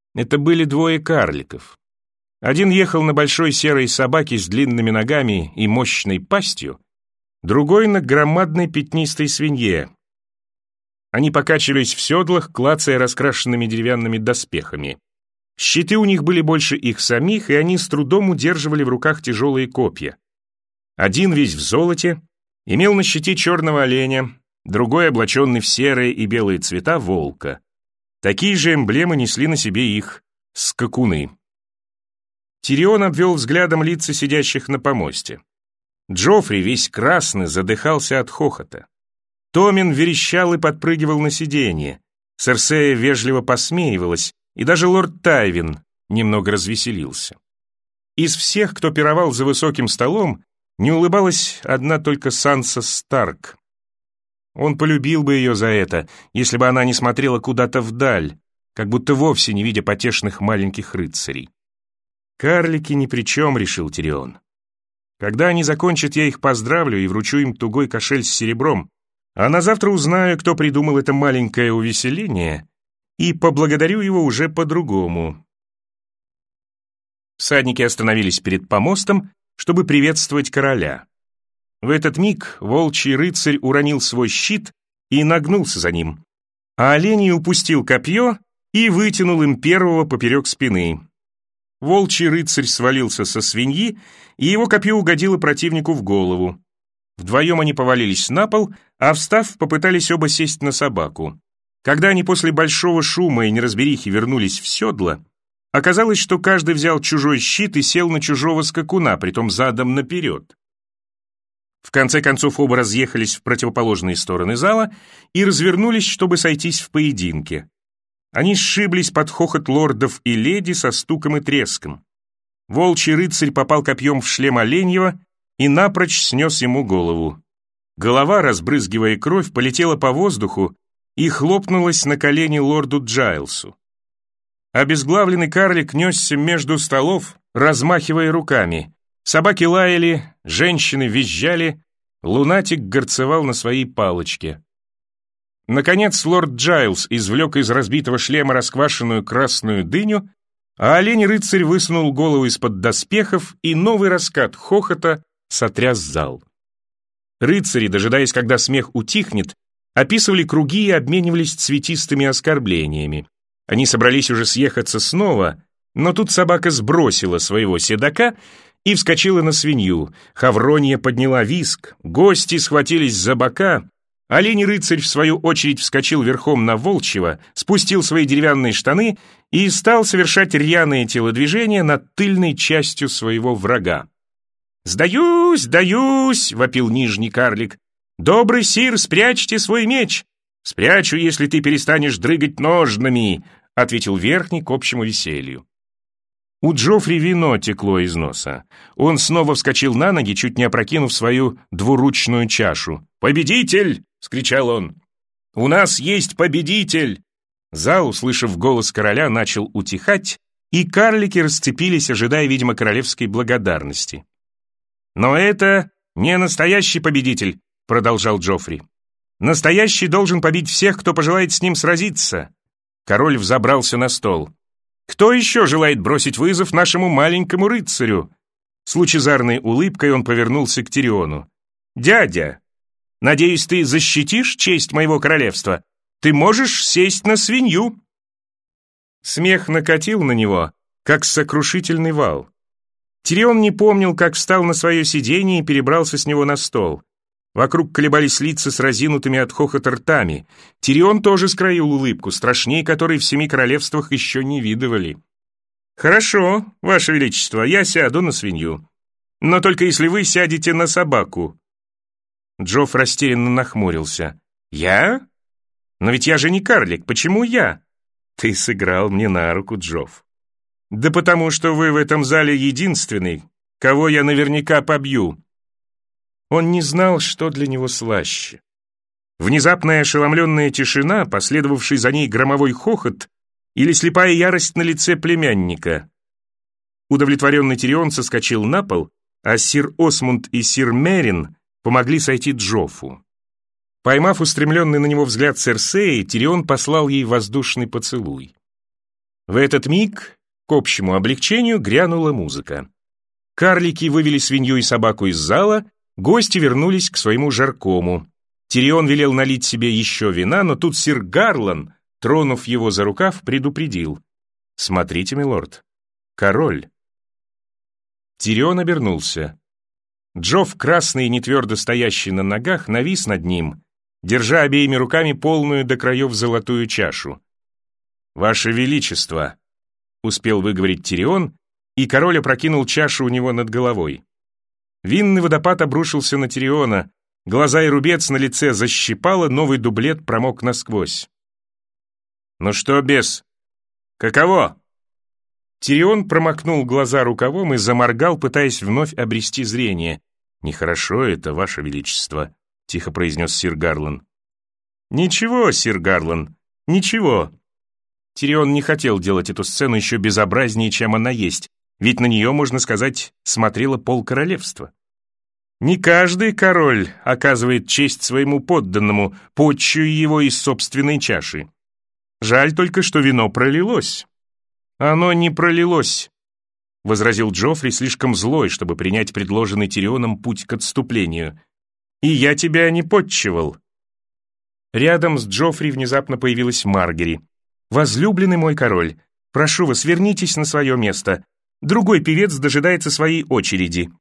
Это были двое карликов. Один ехал на большой серой собаке с длинными ногами и мощной пастью, другой на громадной пятнистой свинье. Они покачивались в седлах, клацая раскрашенными деревянными доспехами. Щиты у них были больше их самих, и они с трудом удерживали в руках тяжелые копья. Один весь в золоте, имел на щите черного оленя, другой, облаченный в серые и белые цвета, волка. Такие же эмблемы несли на себе их скакуны. Тирион обвел взглядом лица сидящих на помосте. Джоффри, весь красный, задыхался от хохота. Томин верещал и подпрыгивал на сиденье. Серсея вежливо посмеивалась, и даже лорд Тайвин немного развеселился. Из всех, кто пировал за высоким столом, не улыбалась одна только Санса Старк. Он полюбил бы ее за это, если бы она не смотрела куда-то вдаль, как будто вовсе не видя потешных маленьких рыцарей. «Карлики ни при чем», — решил Тирион. «Когда они закончат, я их поздравлю и вручу им тугой кошель с серебром, а на завтра узнаю, кто придумал это маленькое увеселение, и поблагодарю его уже по-другому». Всадники остановились перед помостом, чтобы приветствовать короля. В этот миг волчий рыцарь уронил свой щит и нагнулся за ним, а оленей упустил копье и вытянул им первого поперек спины. Волчий рыцарь свалился со свиньи, и его копье угодило противнику в голову. Вдвоем они повалились на пол, а встав, попытались оба сесть на собаку. Когда они после большого шума и неразберихи вернулись в седло, оказалось, что каждый взял чужой щит и сел на чужого скакуна, притом задом наперед. В конце концов оба разъехались в противоположные стороны зала и развернулись, чтобы сойтись в поединке. Они сшиблись под хохот лордов и леди со стуком и треском. Волчий рыцарь попал копьем в шлем оленьего и напрочь снес ему голову. Голова, разбрызгивая кровь, полетела по воздуху и хлопнулась на колени лорду Джайлсу. Обезглавленный карлик несся между столов, размахивая руками. Собаки лаяли, женщины визжали, лунатик горцевал на своей палочке. Наконец лорд Джайлс извлек из разбитого шлема расквашенную красную дыню, а олень-рыцарь высунул голову из-под доспехов, и новый раскат хохота сотряс зал. Рыцари, дожидаясь, когда смех утихнет, описывали круги и обменивались цветистыми оскорблениями. Они собрались уже съехаться снова, но тут собака сбросила своего седока и вскочила на свинью. Хавронья подняла визг, гости схватились за бока. Олень-рыцарь, в свою очередь, вскочил верхом на волчьего, спустил свои деревянные штаны и стал совершать рьяные телодвижения над тыльной частью своего врага. «Сдаюсь, сдаюсь!» — вопил нижний карлик. «Добрый сир, спрячьте свой меч!» «Спрячу, если ты перестанешь дрыгать ножнами!» — ответил верхний к общему веселью. У Джоффри вино текло из носа. Он снова вскочил на ноги, чуть не опрокинув свою двуручную чашу. «Победитель!» — вскричал он. «У нас есть победитель!» Зал, услышав голос короля, начал утихать, и карлики расцепились, ожидая, видимо, королевской благодарности. «Но это не настоящий победитель», — продолжал Джоффри. «Настоящий должен побить всех, кто пожелает с ним сразиться». Король взобрался на стол. «Кто еще желает бросить вызов нашему маленькому рыцарю?» С лучезарной улыбкой он повернулся к Тириону. «Дядя, надеюсь, ты защитишь честь моего королевства? Ты можешь сесть на свинью». Смех накатил на него, как сокрушительный вал. Тирион не помнил, как встал на свое сиденье и перебрался с него на стол. Вокруг колебались лица с разинутыми от хохота ртами. Тирион тоже скроил улыбку, страшней которой в 7 королевствах еще не видывали. «Хорошо, Ваше Величество, я сяду на свинью. Но только если вы сядете на собаку». Джофф растерянно нахмурился. «Я? Но ведь я же не карлик, почему я?» «Ты сыграл мне на руку, Джофф». «Да потому что вы в этом зале единственный, кого я наверняка побью». Он не знал, что для него слаще. Внезапная ошеломленная тишина, последовавший за ней громовой хохот, или слепая ярость на лице племянника. Удовлетворенный Тирион соскочил на пол, а сир Осмунд и сир Мерин помогли сойти Джоффу. Поймав устремленный на него взгляд Серсеи, Тирион послал ей воздушный поцелуй. В этот миг к общему облегчению грянула музыка. Карлики вывели свинью и собаку из зала, гости вернулись к своему жаркому. Тирион велел налить себе еще вина, но тут сир Гарлан, тронув его за рукав, предупредил: «Смотрите, милорд, король». Тирион обернулся. Джофф, красный и нетвердо стоящий на ногах, навис над ним, держа обеими руками полную до краев золотую чашу. «Ваше Величество», — успел выговорить Тирион, и король опрокинул чашу у него над головой. Винный водопад обрушился на Тириона, глаза и рубец на лице защипало, новый дублет промок насквозь. «Ну что, бес, каково?» Тирион промокнул глаза рукавом и заморгал, пытаясь вновь обрести зрение. «Нехорошо это, Ваше Величество», — тихо произнес сир Гарлан. «Ничего, сир Гарлан, ничего». Тирион не хотел делать эту сцену еще безобразнее, чем она есть, ведь на нее, можно сказать, смотрело полкоролевства. Не каждый король оказывает честь своему подданному, подчуя его из собственной чаши. Жаль только, что вино пролилось. «Оно не пролилось», — возразил Джоффри, слишком злой, чтобы принять предложенный Тирионом путь к отступлению. «И я тебя не подчивал». Рядом с Джоффри внезапно появилась Маргери. «Возлюбленный мой король, прошу вас, вернитесь на свое место. Другой певец дожидается своей очереди».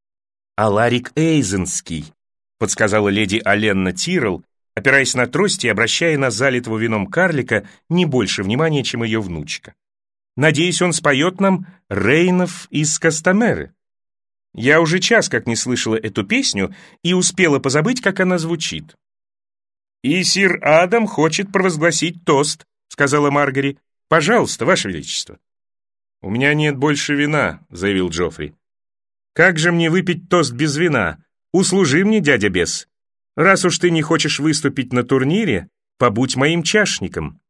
«Аларик Эйзенский», — подсказала леди Оленна Тирл, опираясь на трость и обращая на залитого вином карлика не больше внимания, чем ее внучка. «Надеюсь, он споет нам Рейнов из Кастамеры. Я уже час как не слышала эту песню и успела позабыть, как она звучит». «И сир Адам хочет провозгласить тост», — сказала Маргари. «Пожалуйста, Ваше Величество». «У меня нет больше вина», — заявил Джоффри. «Как же мне выпить тост без вина? Услужи мне, дядя бес. Раз уж ты не хочешь выступить на турнире, побудь моим чашником».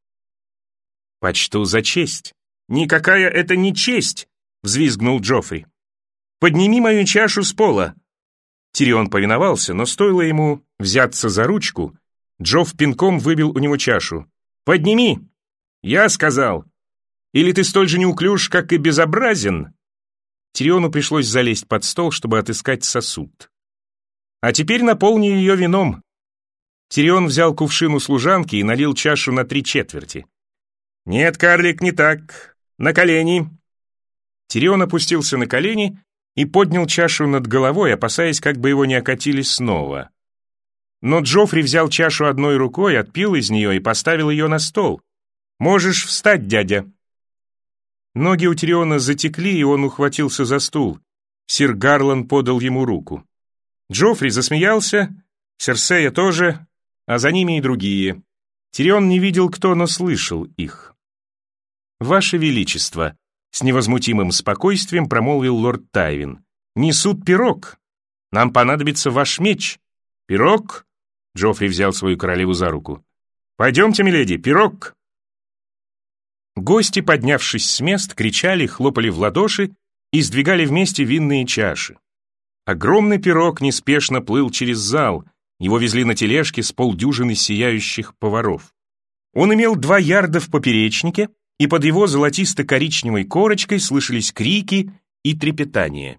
«Почту за честь». «Никакая это не честь!» — взвизгнул Джоффри. «Подними мою чашу с пола!» Тирион повиновался, но стоило ему взяться за ручку, Джофф пинком выбил у него чашу. «Подними!» «Я сказал!» «Или ты столь же неуклюж, как и безобразен?» Тириону пришлось залезть под стол, чтобы отыскать сосуд. «А теперь наполни ее вином!» Тирион взял кувшин у служанки и налил чашу на 3/4. «Нет, карлик, не так. На колени!» Тирион опустился на колени и поднял чашу над головой, опасаясь, как бы его не окатили снова. Но Джоффри взял чашу одной рукой, отпил из нее и поставил ее на стол. «Можешь встать, дядя!» Ноги у Тириона затекли, и он ухватился за стул. Сир Гарлан подал ему руку. Джоффри засмеялся, Серсея тоже, а за ними и другие. Тирион не видел кто, но слышал их. «Ваше Величество», — с невозмутимым спокойствием промолвил лорд Тайвин, — «несут пирог. Нам понадобится ваш меч». «Пирог?» — Джоффри взял свою королеву за руку. «Пойдемте, миледи, пирог!» Гости, поднявшись с мест, кричали, хлопали в ладоши и сдвигали вместе винные чаши. Огромный пирог неспешно плыл через зал, его везли на тележке с полдюжины сияющих поваров. Он имел 2 ярда в поперечнике, и под его золотисто-коричневой корочкой слышались крики и трепетание.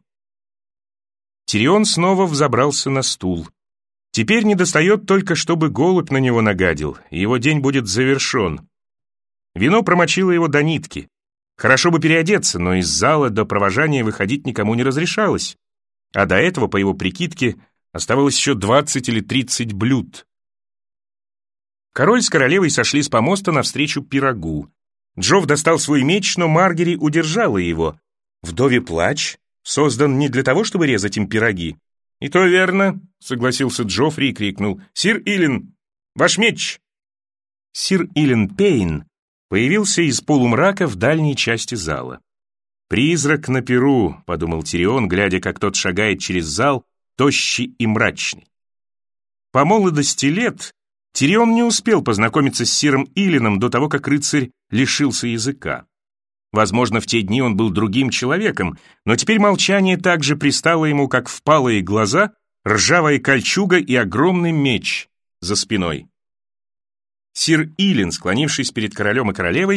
Тирион снова взобрался на стул. Теперь недостает только, чтобы голубь на него нагадил, и его день будет завершен. Вино промочило его до нитки. Хорошо бы переодеться, но из зала до провожания выходить никому не разрешалось. А до этого, по его прикидке, оставалось еще 20 или 30 блюд. Король с королевой сошли с помоста навстречу пирогу. Джофф достал свой меч, но Маргери удержала его. Вдове плач создан не для того, чтобы резать им пироги. «И то верно», — согласился Джоффри и крикнул. «Сир Илин, ваш меч!» Сир Илин Пейн появился из полумрака в дальней части зала. «Призрак на пиру», — подумал Тирион, глядя, как тот шагает через зал, тощий и мрачный. По молодости лет Тирион не успел познакомиться с сиром Илином до того, как рыцарь лишился языка. Возможно, в те дни он был другим человеком, но теперь молчание так же пристало ему, как впалые глаза, ржавая кольчуга и огромный меч за спиной. Сир Илин, склонившись перед королем и королевой,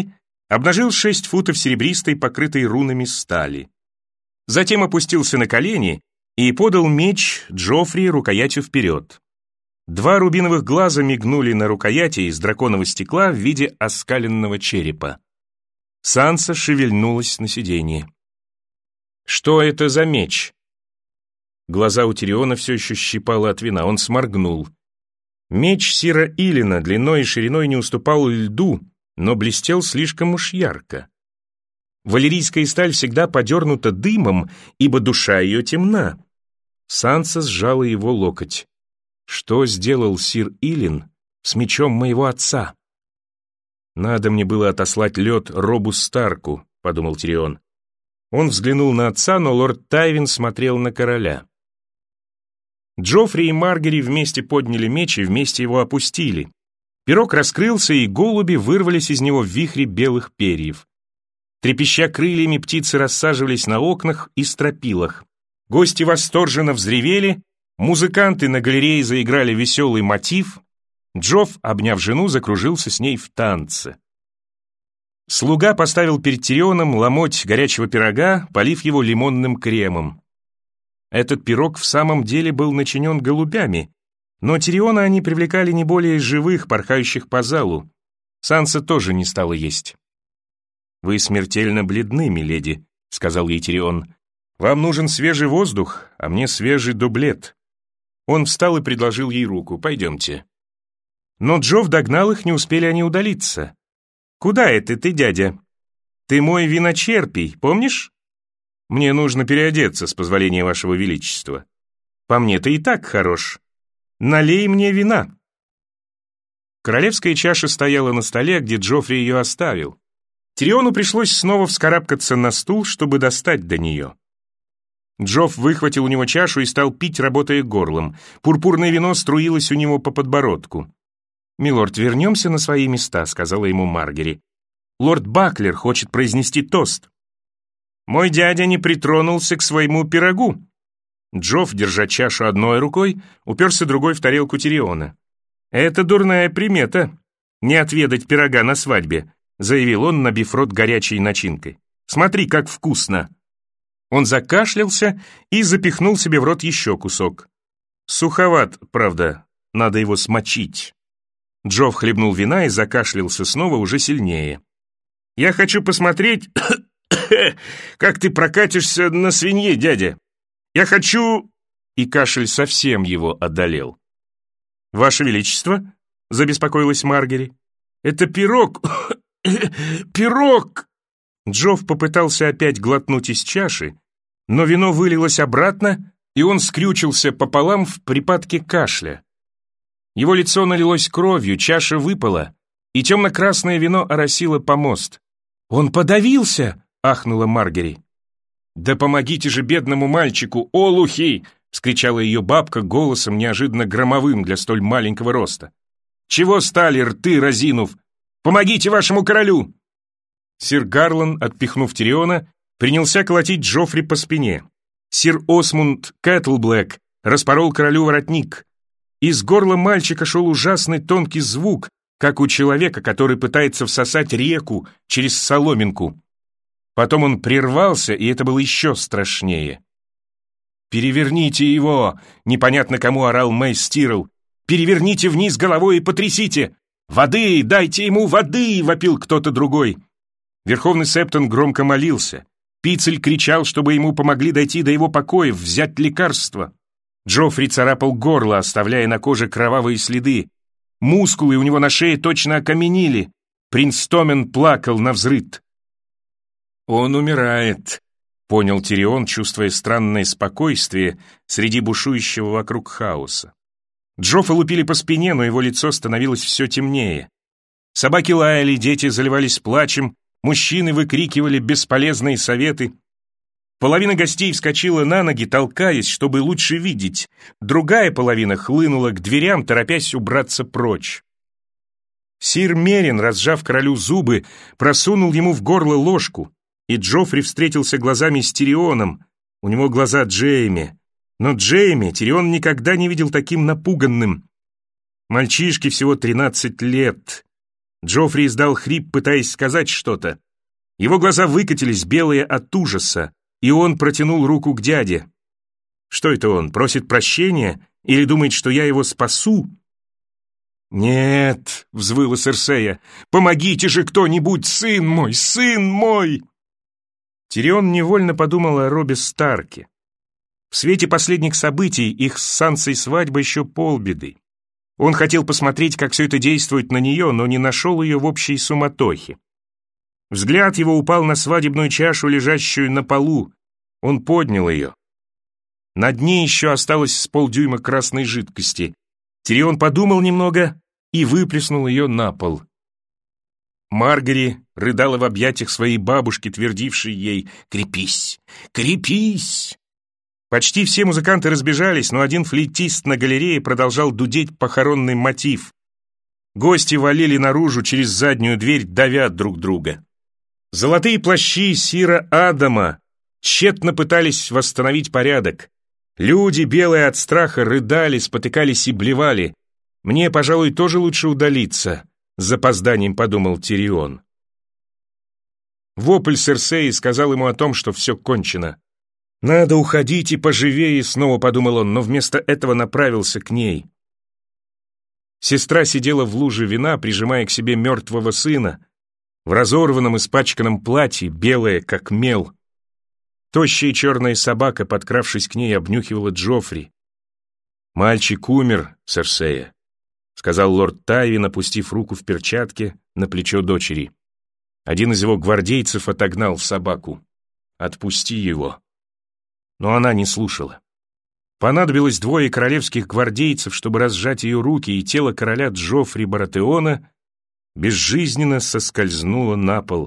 обнажил 6 футов серебристой, покрытой рунами стали. Затем опустился на колени и подал меч Джоффри рукоятью вперед. 2 рубиновых глаза мигнули на рукояти из драконового стекла в виде оскаленного черепа. Санса шевельнулась на сиденье. «Что это за меч?» Глаза у Тириона все еще щипало от вина. Он сморгнул. Меч Сира Илина длиной и шириной не уступал льду, но блестел слишком уж ярко. Валерийская сталь всегда подернута дымом, ибо душа ее темна. Санса сжала его локоть. «Что сделал сир Илин с мечом моего отца?» «Надо мне было отослать лед Робу Старку», — подумал Тирион. Он взглянул на отца, но лорд Тайвин смотрел на короля. Джоффри и Маргари вместе подняли меч и вместе его опустили. Пирог раскрылся, и голуби вырвались из него в вихре белых перьев. Трепеща крыльями, птицы рассаживались на окнах и стропилах. Гости восторженно взревели, музыканты на галерее заиграли веселый мотив. Джофф, обняв жену, закружился с ней в танце. Слуга поставил перед Тирионом ломоть горячего пирога, полив его лимонным кремом. Этот пирог в самом деле был начинен голубями, но Тириона они привлекали не более живых, порхающих по залу. Санса тоже не стала есть. «Вы смертельно бледны, миледи», — сказал ей Тирион. «Вам нужен свежий воздух, а мне свежий дублет». Он встал и предложил ей руку. «Пойдемте». Но Джофф догнал их, не успели они удалиться. «Куда это ты, дядя? Ты мой виночерпий, помнишь? Мне нужно переодеться, с позволения вашего величества. По мне ты и так хорош. Налей мне вина». Королевская чаша стояла на столе, где Джоффри ее оставил. Тириону пришлось снова вскарабкаться на стул, чтобы достать до нее. Джофф выхватил у него чашу и стал пить, работая горлом. Пурпурное вино струилось у него по подбородку. «Милорд, вернемся на свои места», — сказала ему Маргари. «Лорд Баклер хочет произнести тост». «Мой дядя не притронулся к своему пирогу». Джофф, держа чашу одной рукой, уперся другой в тарелку Тириона. «Это дурная примета — не отведать пирога на свадьбе», — заявил он, набив рот горячей начинкой. «Смотри, как вкусно!» Он закашлялся и запихнул себе в рот еще кусок. «Суховат, правда, надо его смочить». Джофф хлебнул вина и закашлялся снова уже сильнее. «Я хочу посмотреть, как ты прокатишься на свинье, дядя. Я хочу...» И кашель совсем его одолел. «Ваше Величество?» — забеспокоилась Маргари. «Это пирог! Пирог!» Джофф попытался опять глотнуть из чаши, но вино вылилось обратно, и он скрючился пополам в припадке кашля. Его лицо налилось кровью, чаша выпала, и темно-красное вино оросило помост. «Он подавился!» — ахнула Маргари. «Да помогите же бедному мальчику, олухи!» — вскричала ее бабка голосом неожиданно громовым для столь маленького роста. «Чего стали, рты разинув? Помогите вашему королю!» Сир Гарлан, отпихнув Тириона, принялся колотить Джоффри по спине. Сир Осмунд Кэтлблэк распорол королю воротник. Из горла мальчика шел ужасный тонкий звук, как у человека, который пытается всосать реку через соломинку. Потом он прервался, и это было еще страшнее. «Переверните его!» — непонятно кому орал Мэйс Тирл. «Переверните вниз головой и потрясите! Воды! Дайте ему воды!» — вопил кто-то другой. Верховный Септон громко молился. Пицель кричал, чтобы ему помогли дойти до его покоев, взять лекарство. Джоффри царапал горло, оставляя на коже кровавые следы. Мускулы у него на шее точно окаменели. Принц Томен плакал навзрыд. «Он умирает», — понял Тирион, чувствуя странное спокойствие среди бушующего вокруг хаоса. Джоффа лупили по спине, но его лицо становилось все темнее. Собаки лаяли, дети заливались плачем, мужчины выкрикивали бесполезные советы. Половина гостей вскочила на ноги, толкаясь, чтобы лучше видеть. Другая половина хлынула к дверям, торопясь убраться прочь. Сир Мерин, разжав королю зубы, просунул ему в горло ложку, и Джоффри встретился глазами с Тирионом. У него глаза Джейми. Но Джейми Тирион никогда не видел таким напуганным. Мальчишке всего 13 лет. Джоффри издал хрип, пытаясь сказать что-то. Его глаза выкатились, белые от ужаса, и он протянул руку к дяде. Что это он, просит прощения или думает, что я его спасу? «Нет», — взвыла Серсея, — «помогите же кто-нибудь, сын мой, сын мой!» Тирион невольно подумал о Робе Старке. В свете последних событий их с Сансой свадьба еще полбеды. Он хотел посмотреть, как все это действует на нее, но не нашел ее в общей суматохе. Взгляд его упал на свадебную чашу, лежащую на полу. Он поднял ее. На дне еще осталось с полдюйма красной жидкости. Тирион подумал немного и выплеснул ее на пол. Маргари рыдала в объятиях своей бабушки, твердившей ей «Крепись! Крепись!». Почти все музыканты разбежались, но один флейтист на галерее продолжал дудеть похоронный мотив. Гости валили наружу через заднюю дверь, давя друг друга. Золотые плащи сира Адама тщетно пытались восстановить порядок. Люди, белые от страха, рыдали, спотыкались и блевали. «Мне, пожалуй, тоже лучше удалиться», — с запозданием подумал Тирион. Вопль Серсеи сказал ему о том, что все кончено. «Надо уходить и поживее», — снова подумал он, но вместо этого направился к ней. Сестра сидела в луже вина, прижимая к себе мертвого сына, в разорванном испачканном платье, белое, как мел. Тощая черная собака, подкравшись к ней, обнюхивала Джоффри. «Мальчик умер, Серсея», — сказал лорд Тайвин, опустив руку в перчатке на плечо дочери. Один из его гвардейцев отогнал собаку. «Отпусти его». Но она не слушала. Понадобилось 2 королевских гвардейцев, чтобы разжать ее руки, и тело короля Джоффри Баратеона безжизненно соскользнуло на пол.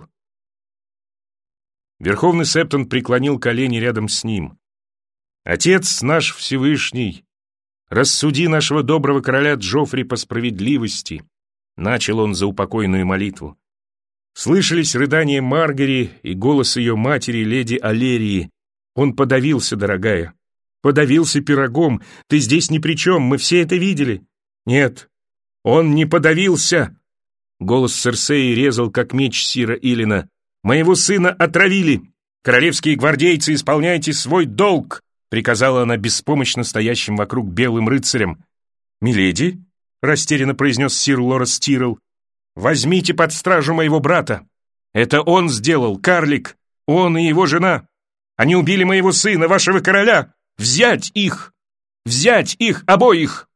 Верховный Септон преклонил колени рядом с ним. «Отец наш Всевышний, рассуди нашего доброго короля Джоффри по справедливости», — начал он заупокойную молитву. Слышались рыдания Маргари и голос ее матери, леди Алерии. «Он подавился, дорогая, подавился пирогом, ты здесь ни при чем, мы все это видели». «Нет, он не подавился!» Голос Серсеи резал, как меч сира Илина. «Моего сына отравили! Королевские гвардейцы, исполняйте свой долг!» приказала она беспомощно стоящим вокруг белым рыцарям. «Миледи», — растерянно произнес сир Лорес Тирл, «возьмите под стражу моего брата. Это он сделал, карлик, он и его жена. Они убили моего сына, вашего короля. Взять их! Взять их обоих!»